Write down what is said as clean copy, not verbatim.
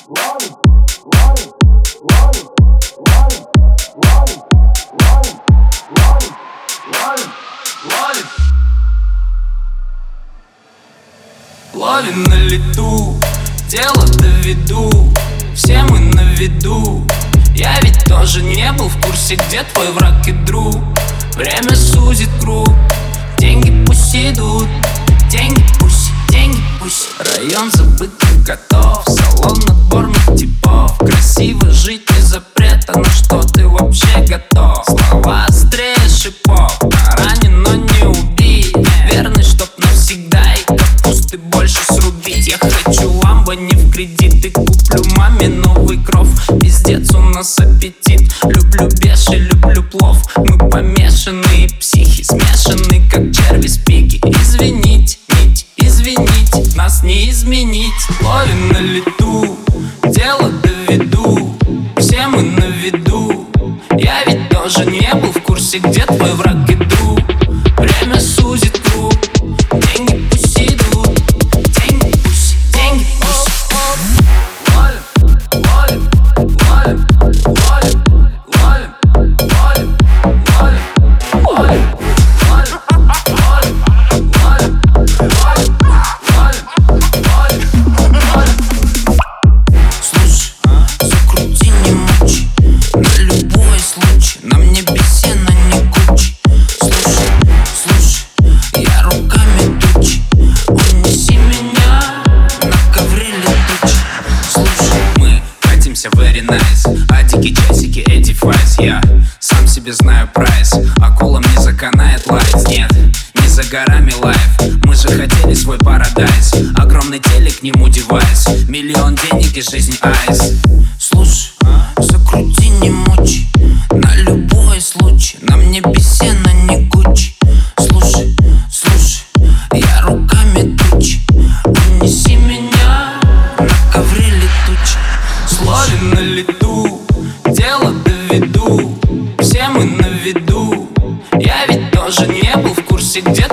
Ловим на лету, дело доведу, все мы на виду. Я ведь тоже не был в курсе, где твой враг и друг. Время сузит круг, деньги пусть идут, деньги пусть, деньги пусть. Район забытых котов, салон отборных типов. Красиво жить не запрет, а на что ты вообще готов? Слова острее шипов, ранен, но не убит. Верный, чтоб навсегда, и капусты больше срубить. Я хочу ламбо не в кредит, и куплю маме новый кров. Пиздец, у нас аппетит. Люблю беши, люблю плов. Мы помешанные психи, смешанные, как черви с пики. Извините, извините, нас не изменить. Ловим на лету, дело доведу, все мы на виду. Я ведь тоже не был в курсе, где твой враг и друг. Время сузит круг, деньги пусть идут, деньги пусть, деньги пусть. Ловим, ловим, ловим, ловим, ловим, ловим, ловим, ловим. Нам не бесена, не кучи. Слушай, слушай, я руками тучи. Унеси меня на ковре летучий. Слушай, мы катимся very nice, а дикие часики эти файс. Я сам себе знаю прайс, акулам не заканает лайф. Нет, не за горами лайф, мы же хотели свой парадайз. Огромный телек, к нему девайс, миллион денег и жизнь айс. Слушай, закрути, не мучи, на любой случай. Нам не бесена, не гучи. Слушай, слушай, я руками тучи. Унеси меня на ковре летучий. Ловим на лету, дело доведу, все мы на виду. Я ведь тоже не был в курсе, где